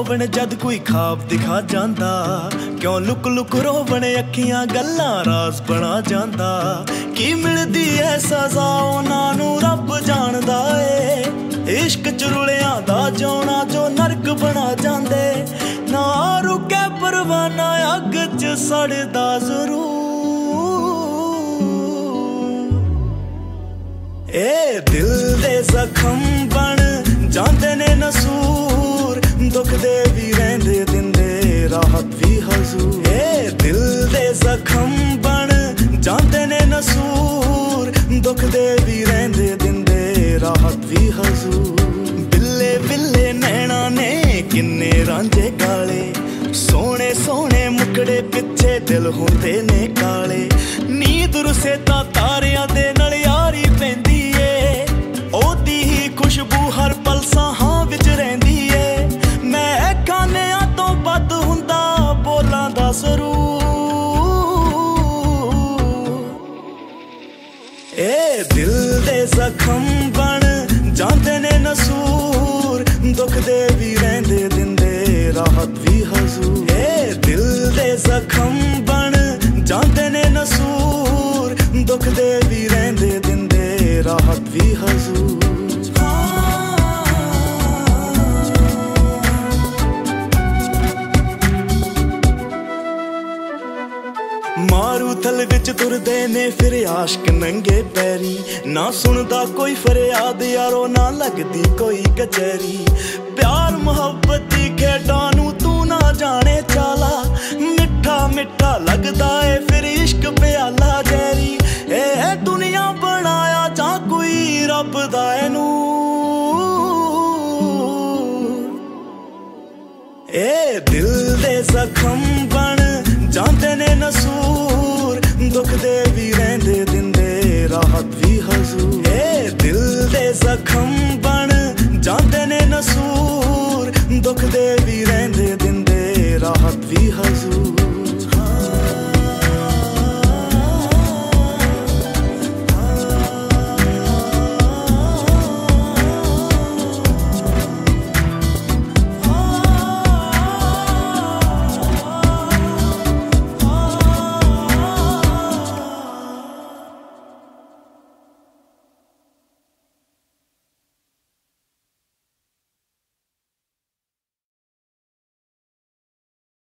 ਪਾਵਣ जद कोई खाब दिखा जांदा, क्यों लुक लुक रोवण अखियां गल्लां राज बना जांदा। की मिलदी है सज़ा उन्हां नूं रब जाणदा ए, इश्क च रुलियां दा जिउणा जो नरक बना जांदे। ना रुके परवाना अग च सड़दा जरूर, ए दिल दे जखम बन जांदे ने नसूर, दुख दे भी रहिंदे दिंदे राहत भी हजूर। ए दिल दे जखम बन जांदे ने नसूर, दुख दे भी रहिंदे दिंदे राहत भी हजूर। बिल्ले बिल्ले नैना ने किन्ने रांझे काले, सोने सोने मुकड़े पिछे दिल हुंदे ने काले। नींद रुसे तां तारियां दे नाल यारी पैंदी ए, ओदी ही खुशबू हर पल साहां विच रहिंदी ए। मैं खानियां तो बद हुंदा बोलां दा सरूर, ए दिल दे जखम बन जांदे ने नसूर, दुख दे भी रहिंदे दिंदे राहत भी हजूर। ए दिल दे जखम बन जांदे ने नसूर, दुख दे भी रहिंदे दिंदे राहत भी हजूर। मारूथल विच तुरदे ने फिर आशिक नंगे पैरी, ना सुनदा कोई फरियाद यारो ना लगदी कोई कचहरी। प्यार मुहब्बत दी खेडां नूं तू ना जाने चाला, मिठा मिठा लगदा है फिर